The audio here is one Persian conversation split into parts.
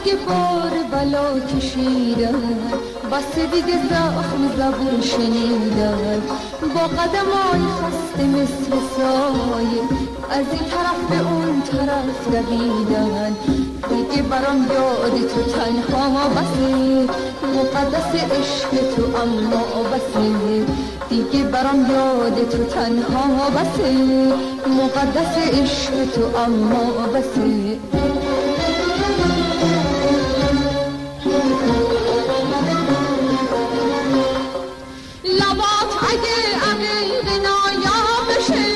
دیگه بار بلا کشیدن، بس دیگه زخم زبون شنیدن، با قدمای خسته مثل سایه از این طرف به اون طرف دویدن. دیگه برام یاد تو تنها بسه، مقدس عشق تو اما بسه. دیگه برام یاد تو تنها بسه، مقدس عشق تو اما بسه. لبات اگه عمیق نایاب بشه،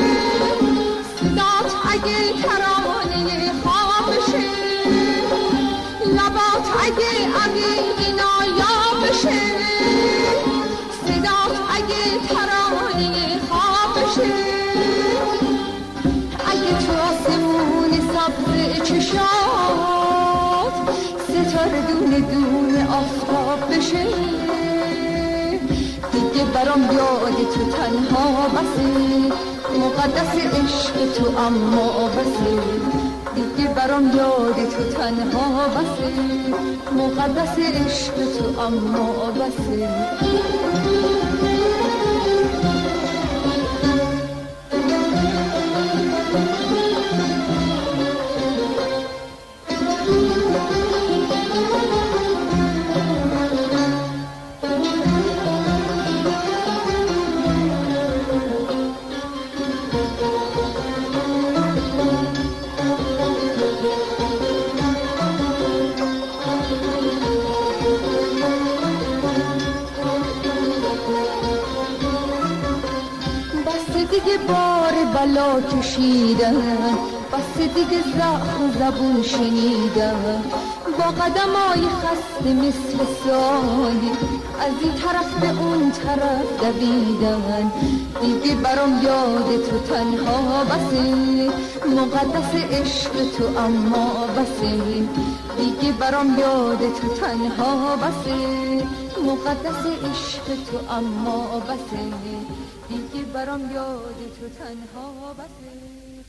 صدات اگه ترانه خواب بشه. لبات اگه عمیق نایاب بشه، صدات اگه ترانه خواب بشه. اگه تو آسمون سبز چشات ستاره دونه دونه آفتاب بشه، دیگه برام یاد تو تنها بسه، مقدس عشق تو اما بسه. دیگه برام یاد تو تنها بسه، مقدس عشق تو اما بسه. دیگه بار بلا کشیدن، بس دیگه زخم زبون شنیدن، با قدمای خسته مثل سایه از این طرف به اون طرف دویدن. دیگه برام یاد تو تنها بسه، مقدس عشق تو اما بسه. دیگه برام یاد تو تنها بسه، مقدس عشق تو اما بسه. دیگه برام یاد تو تنها بسه.